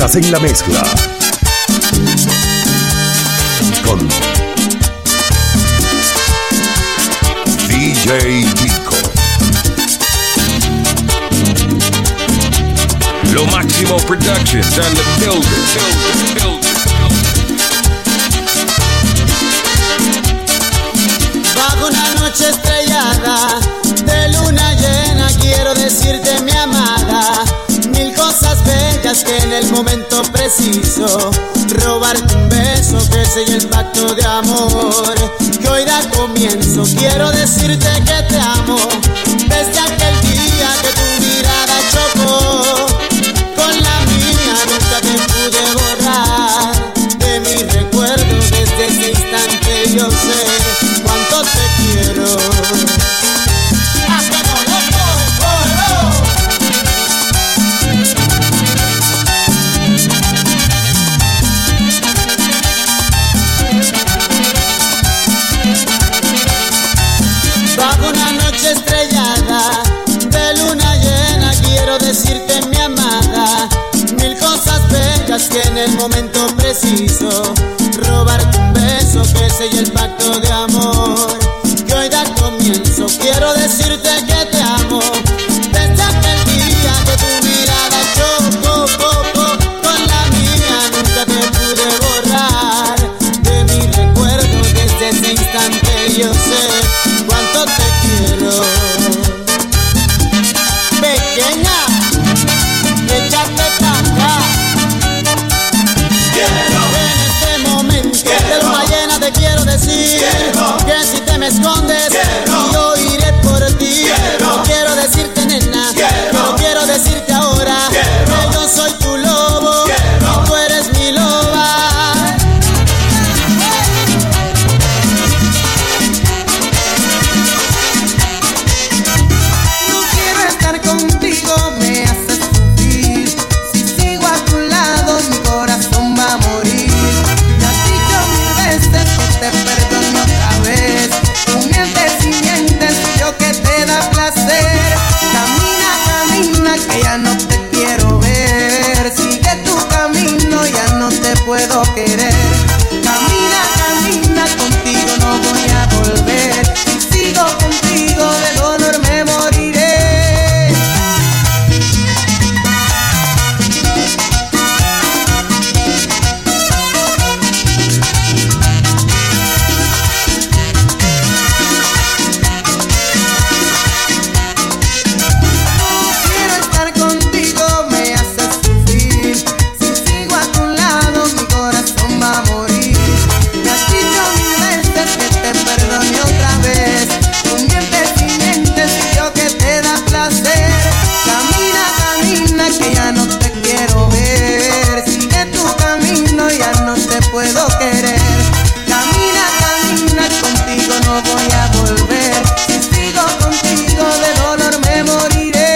Estás en la mezcla con DJ Vico. Lo Máximo Productions and the building. Bajo una noche estrellada de luna llena quiero decirte, mi amada, mil cosas bellas que en el momento preciso robarte un beso que selle el pacto de amor que hoy da comienzo. Quiero decirte que te amo desde aquel día que tu mirada chocó con la mía. Nunca te pude borrar de mi recuerdo. Desde ese instante yo sé cuánto te quiero. Bajo una noche estrellada de luna llena quiero decirte, mi amada, mil cosas bellas que en el momento preciso robarte un beso que selle el pacto de amor que hoy da comienzo. Quiero decirte que te amo desde aquel día que tu mirada chocó con la mía. Nunca te pude borrar de mi recuerdo. Desde ese instante yo sé cuánto te quiero. Pequeña, échate pa' acá. En este momento de luna llena te quiero decir que si te me escondes yo iré por ti. No quiero decirte, nena, no quiero decirte ahora que yo soy tu lobo y tú eres mi loba. Contigo me haces sufrir. Si sigo a tu lado mi corazón va a morir. Te has dicho mil veces que te perdone otra vez. Tú mientes y mientes, yo que te da placer. Camina, camina, que ya no te quiero ver. Sigue tu camino, ya no te puedo querer. Camina, camina, contigo no voy a volver. Si sigo contigo de dolor me moriré. Puedo querer. Camina, camina, contigo no voy a volver. Si sigo contigo de dolor me moriré.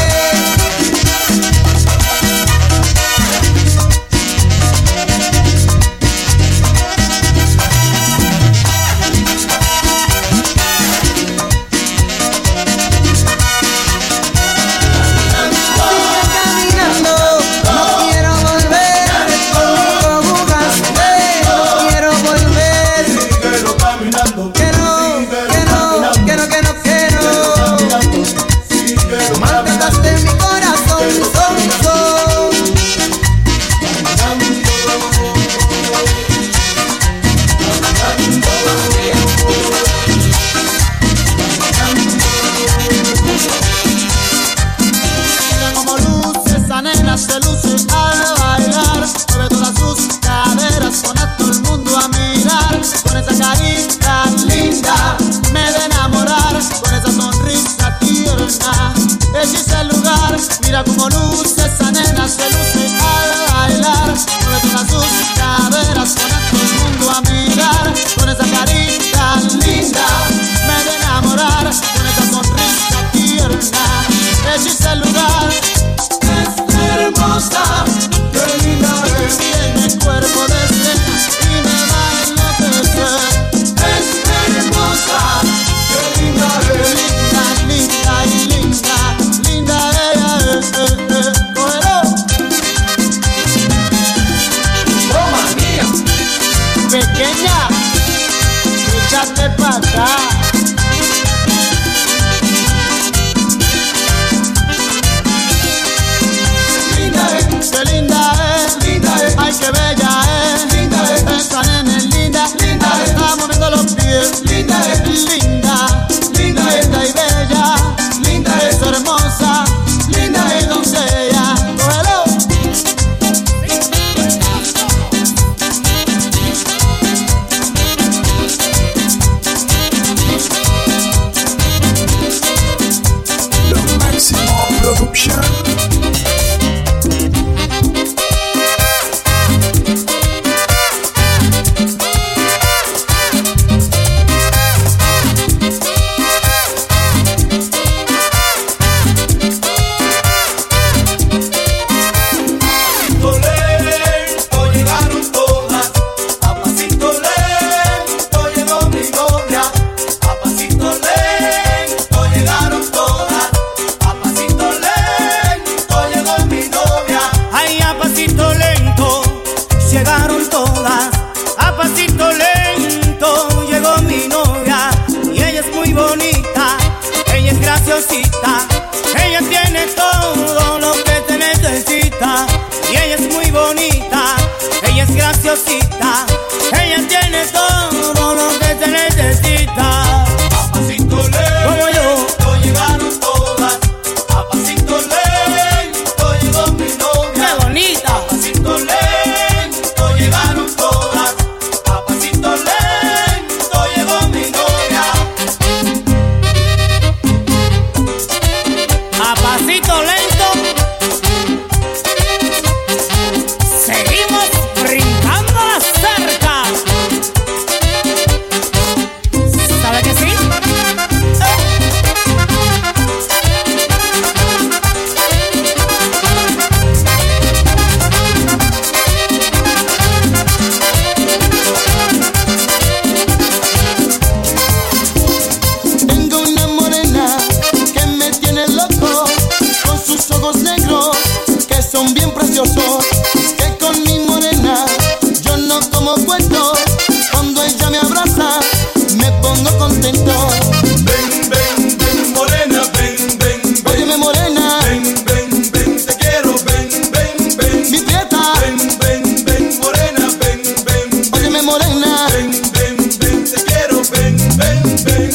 Mira como luce esa nena, se luce al bailar. Mueve todas sus caderas, pone a todo el mundo a mirar. Con esa carita linda me de enamorar. Con esa sonrisa tierna hechiza el lugar. Es hermosa, qué linda es. Tiene el cuerpo de cena y me va a enloquecer. Es hermosa, qué linda es. Linda, linda y linda, linda ella es. pequeña, échate pa' acá. Linda es, qué linda es, ay qué bella es, linda es, esa nena es linda, linda es, está moviendo los pies, linda es, linda, linda es, linda y bella, linda es, hermosa, linda es doncella, cógelo. Lo máximo producción. Ella tiene todo lo que se necesita y ella es muy bonita, ella es graciosita, ella tiene todo lo que se necesita. A pasito lento, como yo, llegaron todas. A pasito lento llegó mi novia. ¡Qué bonita! A pasito lento llegaron todas. A pasito lento llegó mi novia. A pasito lento seguimos brincando la cerca. ¿Sabe que sí? Tengo una morena que me tiene loco, con sus ojos negros que son bien preciosos. Que con mi morena yo no como cuento, cuando ella me abraza me pongo contento. Ven, ven, ven, morena, ven, ven, ven. Óyeme morena, Ven, ven, ven, te quiero, ven, ven, ven. mi prieta, Ven, ven, ven, morena, ven, ven. óyeme morena, Ven, ven, ven, te quiero, ven, ven, ven.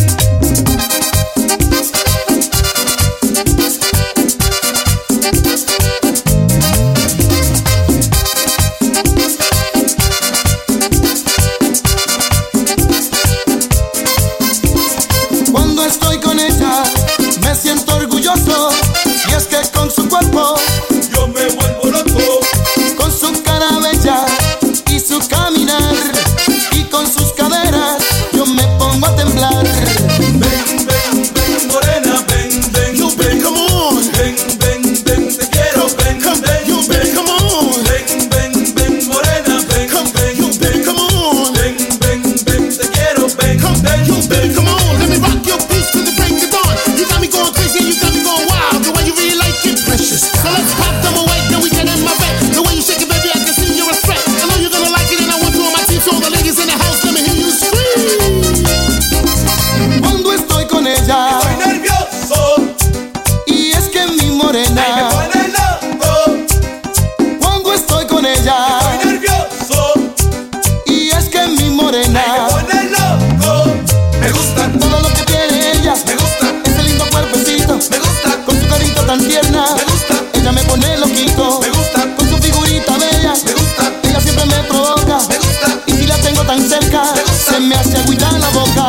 cuando estoy con ella me siento orgulloso, y es que con su cuerpo, Yo me vuelvo loco. con su cara bella y su caminar, y con sus caderas yo me pongo a temblar. Ven, ven, ven, morena, ven, ven, You ven. baby, come on. Ven, ven, ven, te quiero, ven, ven, You baby, ven. come on. Ven, ven, ven, morena, ven, ven, You baby, ven. come on. Ven, ven, ven, te quiero, ven, ven, You baby, ven. come on. Let me rock your peace to the break of dawn. You got me going crazy and you got me going wild. The way you really like it, precious. So let's pop them away, then we can end my bet. The way you shake it, baby, I can see you're a threat. I know you're gonna like it, and I want you on my team. So all the ladies in the house, let me hear you scream. Cuando estoy con ella, Estoy nervioso, y es que mi ay, me morena, pone loco. cuando estoy con ella, Estoy nervioso, y es que mi ay, me morena, pone loco. Me gusta, todo lo que tiene ella, me gusta, ese lindo cuerpecito, me gusta, con su carita tan tierna, me gusta, ella me pone loquito, me gusta, con su figurita bella, me gusta, ella siempre me provoca, me gusta. y si la tengo tan cerca, Me gusta. se me hace agüita en la boca.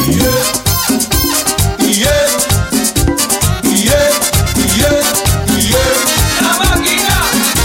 La máquina.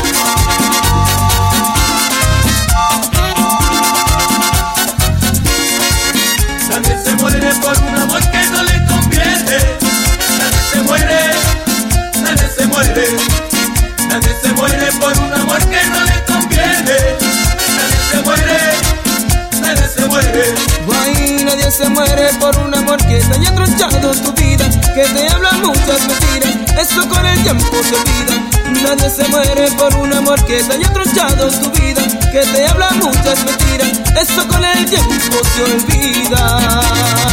Nadie se muere por un amor que no le conviene. Nadie se muere, nadie se muere. Nadie se muere por un amor que no le conviene. Nadie se muere, nadie se muere. Ay, nadie se muere por un amor que te haya tronchado tu vida, que te habla muchas mentiras, eso con el tiempo se olvida. Nadie se muere por un amor que te haya tronchado tu vida, que te habla muchas mentiras, eso tiempo se olvida.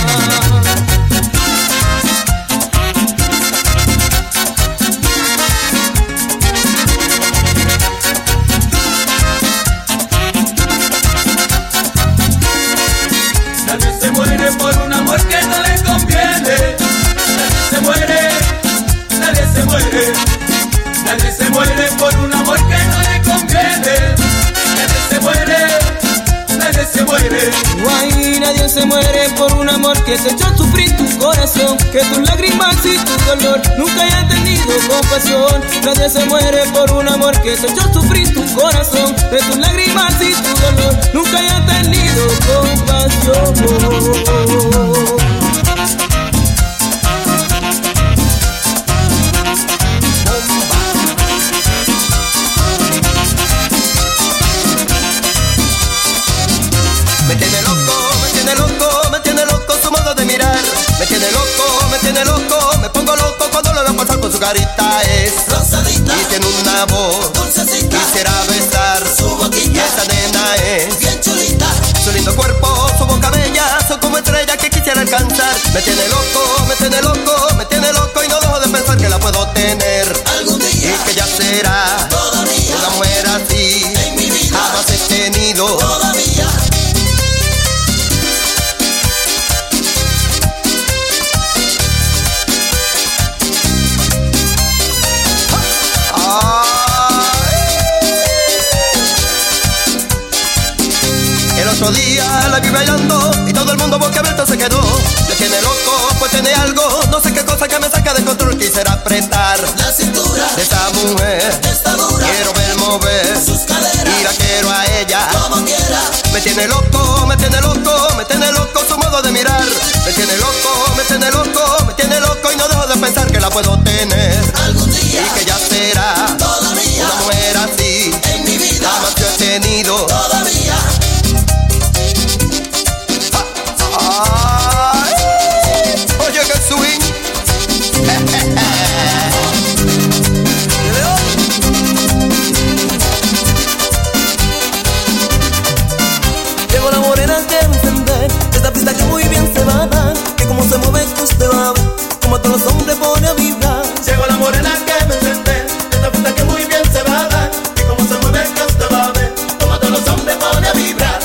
Nadie se muere por un amor que no le conviene. Nadie se muere, nadie se muere. Nadie se muere por un amor que no le conviene. Nadie se muere, nadie se muere. Guay, nadie se muere por un amor que te echó a sufrir tu corazón, que tus lágrimas y tu dolor nunca hayan tenido compasión. Nadie se muere por un amor que te echó a sufrir tu corazón, que tus lágrimas y tu dolor nunca hayan tenido compasión. Me tiene loco su modo de mirar. Me tiene loco, me pongo loco cuando lo veo pasar por su carita. Es rosadita y tiene una voz dulcecita. Quisiera besar su boquita. Y esa nena es bien chulita. Su lindo cuerpo, su boca bella, son como estrellas que quisiera alcanzar. Me tiene loco y no dejo de pensar que la puedo tener algún día. Y que ya será todavía una mujer así en mi vida. Jamás he tenido todavía. El otro día la vi bailando y todo el mundo boquiabierto se quedó. Me tiene loco, pues tiene algo, no sé qué cosa que me saca de control. Quisiera apretar la cintura de esa mujer, está dura. Quiero ver mover sus caderas y la quiero a ella como quiera. Me tiene loco su modo de mirar. Me tiene loco y no dejo de pensar que la puedo tener algún día. Y que ya será todavía una mujer así en mi vida. Jamás yo he tenido todavía. Oye que swing. Llegó la morena que encender esta pista que muy bien se va a dar, que como se mueve usted va a ver, como a todos los hombres pone a vibrar. Llegó la morena que me encendé. Esta fiesta que muy bien se va a dar. Y como se mueve que usted va a ver, como a todos los hombres pone a vibrar.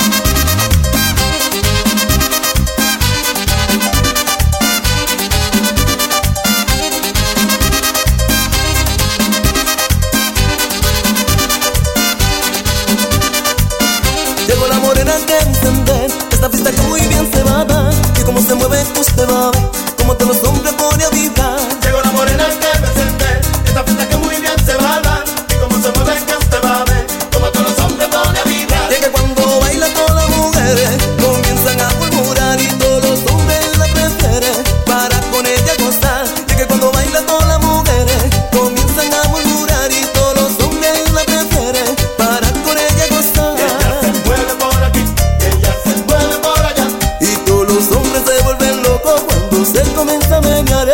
Llegó la morena que encender esta pista que muy bien se va a dar, que como se mueve usted va a ver, como todos los hombres pone a vibrar. Llegó la morena que me encendé. Esta fiesta que muy bien se va a dar. Y como se mueve que usted va a ver, como a todos los hombres pone a vibrar. Y es que cuando baila todas las mujeres comienzan a murmurar y todos los hombres la prefieren para con ella gozar. Y es que cuando baila todas las mujeres comienzan a murmurar y todos los hombres la prefieren para con ella gozar. Ella se mueve por aquí, ella se mueve por allá. Y todos los hombres se vuelven locos cuando se comienza a menear.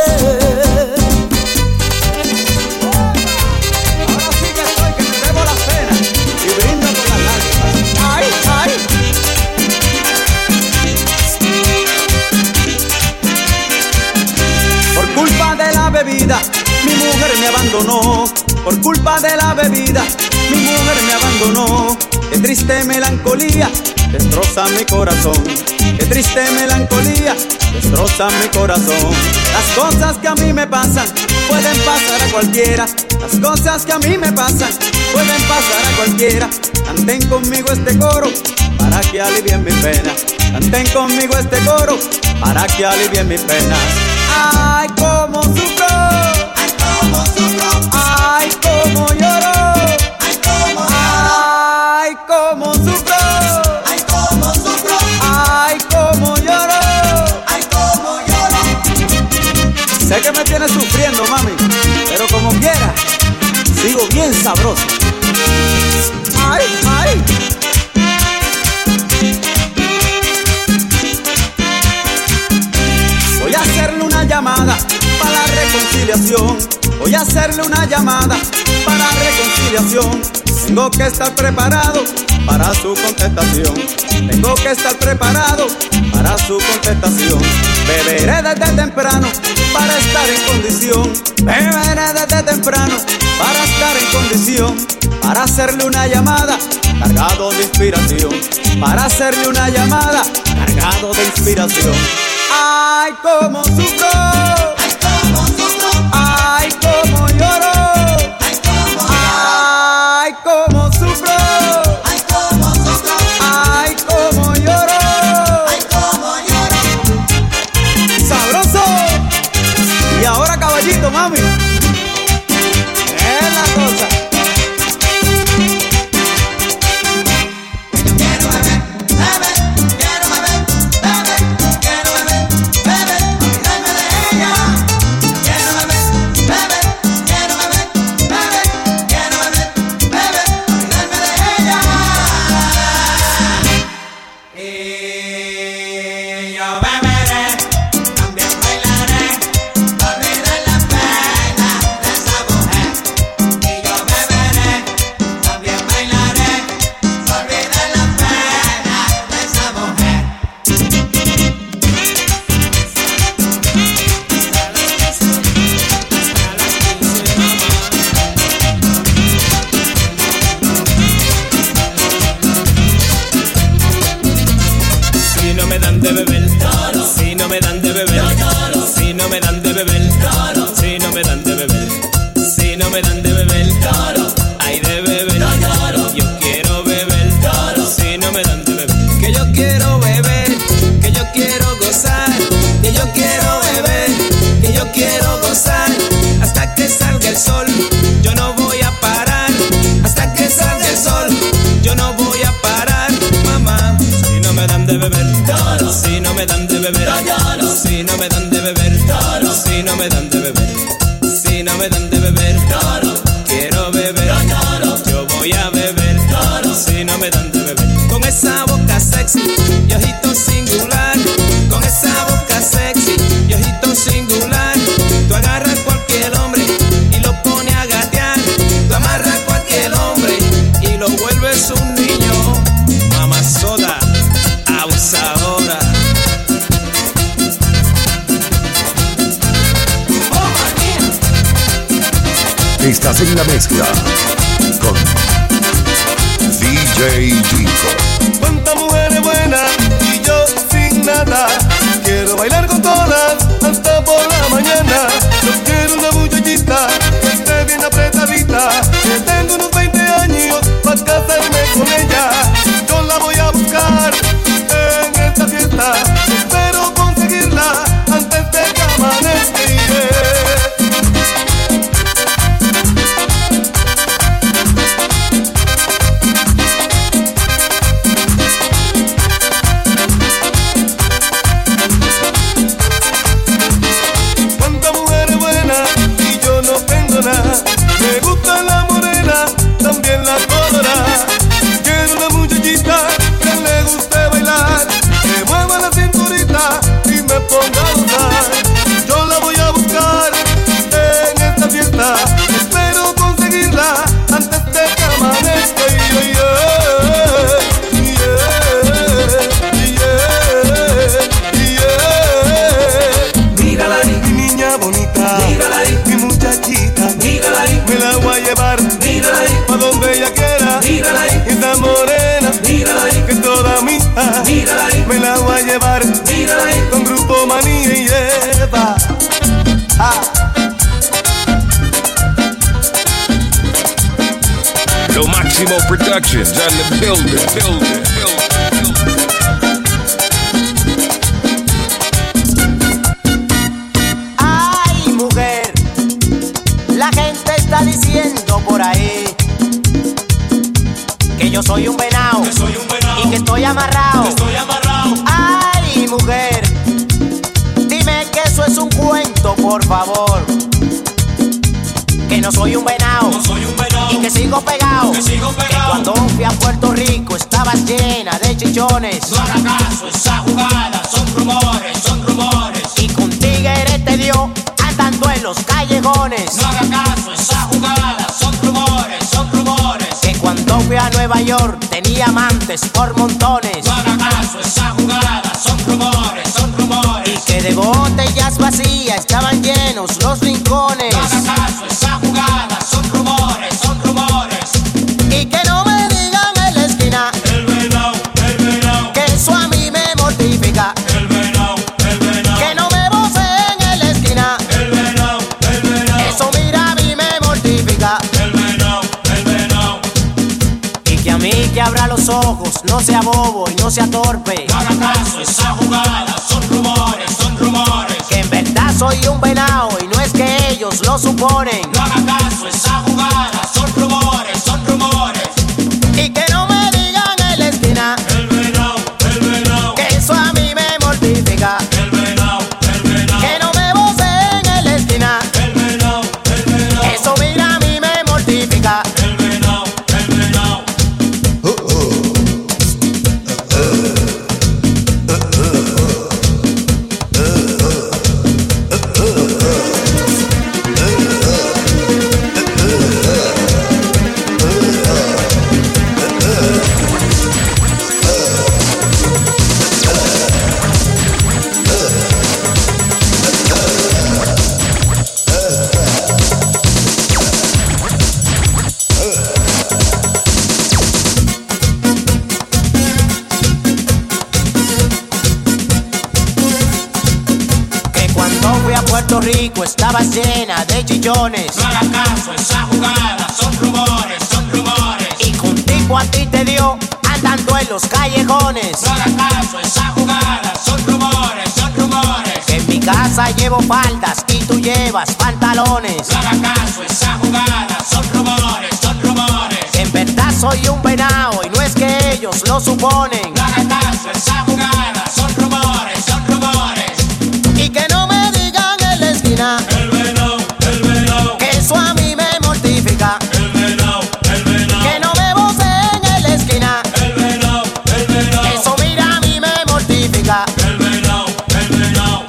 Ahora sí que estoy, que me debo las penas y brindo con las lágrimas. ¡Ay, ay! Por culpa de la bebida, mi mujer me abandonó. Por culpa de la bebida, mi mujer me abandonó. Qué triste melancolía destroza mi corazón. Qué triste melancolía destroza mi corazón. Las cosas que a mí me pasan pueden pasar a cualquiera. Las cosas que a mí me pasan pueden pasar a cualquiera. Canten conmigo este coro para que alivien mi pena. Canten conmigo este coro para que alivien mis penas. Ay, cómo sufro. Ay, cómo sufro. Ay, cómo lloro. Ay, cómo lloro. Ay, cómo sufro. Ay, cómo sufro. Ay, cómo lloro. Ay, cómo lloro. Sé que me tienes sufriendo, mami, pero como quiera, sigo bien sabroso. Ay, ay. Voy a hacerle una llamada para la reconciliación. Voy a hacerle una llamada para la reconciliación. Tengo que estar preparado para su contestación. Tengo que estar preparado para su contestación. Beberé desde temprano para estar en condición. Beberé desde temprano para estar en condición. Para hacerle una llamada cargado de inspiración. Para hacerle una llamada cargado de inspiración. Ay, cómo sufro. Ay, cómo sufro. Ay, cómo lloro. Ay, cómo lloro. Ay, cómo sufro. Ay, cómo sufro. Ay, cómo lloro. Ay, cómo lloro. Sabroso. Y ahora caballito, mami. Es la cosa. Estás en la mezcla con DJ Jinko. Cuántas mujeres buenas y yo sin nada. Quiero bailar con todas hasta por la mañana. Yo quiero una muchachita que esté bien apretadita, que tengo unos 20 años para casarme con ella. Yo la voy a buscar en esta fiesta. Espero conseguirla antes de que amanezca. Me gusta la morena, también la colorada. Quiero una muchachita que le guste bailar, que mueva la cinturita y me ponga a gozar. Yo la voy a buscar en esta fiesta. Espero conseguirla antes de que amanezca. Mírala ahí, mi niña bonita. Mírala ahí, mi muchachita. Mírala ahí, me la voy a llevar. Mírala ahí, pa' donde ella quiera. Mírala ahí, esa morena. Mírala ahí, que es toda mía. Mírala ahí, me la voy a llevar. Mírala ahí, con Grupo Manía y Eva. Lo Máximo Productions on the building. Ay, mujer, la gente está diciendo por ahí que yo soy un venado, y que estoy amarrado. Ay, mujer, dime que eso es un cuento, por favor. Que no soy un venado, y que sigo pegado. Que cuando fui a Puerto Rico estaba llena de chichones. No haga caso, esa jugada son rumores. Y con tigres te dio andando en los callejones. No haga caso, esa jugada son rumores. Que cuando Nueva York tenía amantes por montones. No haga caso, esa jugada son rumores, son rumores. Y que de botellas vacías estaban llenos los rincones. No haga caso, esa jugada son rumores, son rumores. Y que no me digan en la esquina el venao, que eso a mí me mortifica. el venao, Que no me voceen en la esquina, el venao, eso mira a mí me mortifica. el venao. Y que a mí que abra los ojos, no sea bobo y no sea torpe. No haga caso, esa jugada son rumores, son rumores. Que en verdad soy un venao y no es que ellos lo suponen. No haga caso, esa jugada son rumores, son rumores. Y que no me digan en la esquina El venao, que eso a mí me mortifica. el venao, Que no me voceen en la esquina, el venao, eso mira a mí me mortifica. el venao, el venao. Que cuando fui a Puerto Rico estaba llena de chillones. No haga caso, esa jugada son rumores, son rumores. Y que un tipo a ti te dio andando en los callejones. No haga caso, esa jugada son rumores, son rumores. Que en mi casa llevo faldas y tú llevas pantalones. No haga caso, esa jugada son rumores, son rumores. Que en verdad soy un venao y no es que ellos lo suponen. No haga caso, esa jugada son rumores, son rumores. Y que no me digan en la esquina El venao, que eso a mí me mortifica. el venao, Que no me voceen en la esquina, el venao, eso mira a mí me mortifica. el venao, el venao.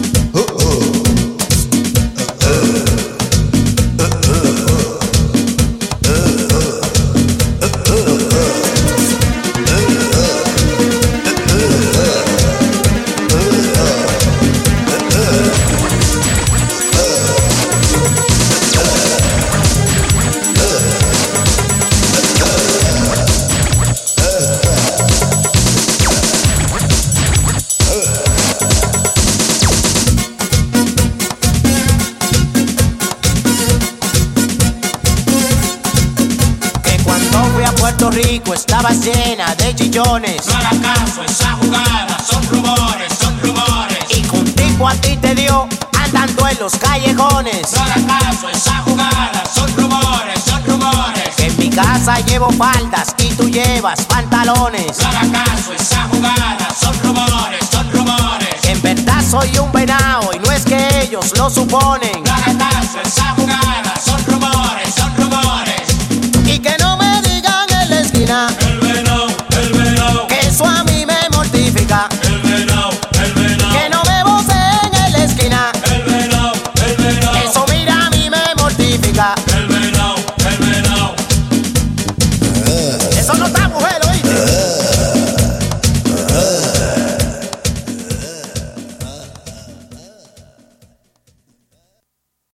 Que cuando fui a Puerto Rico estaba llena de chillones. No haga caso, esa jugada son rumores, son rumores. Y que un tipo a ti te dio andando en los callejones. No haga caso, esa jugada son rumores, son rumores. Que en mi casa llevo faldas y tú llevas pantalones. No haga caso, esa jugada son rumores, son rumores. Que en verdad soy un venao y no es que ellos lo suponen.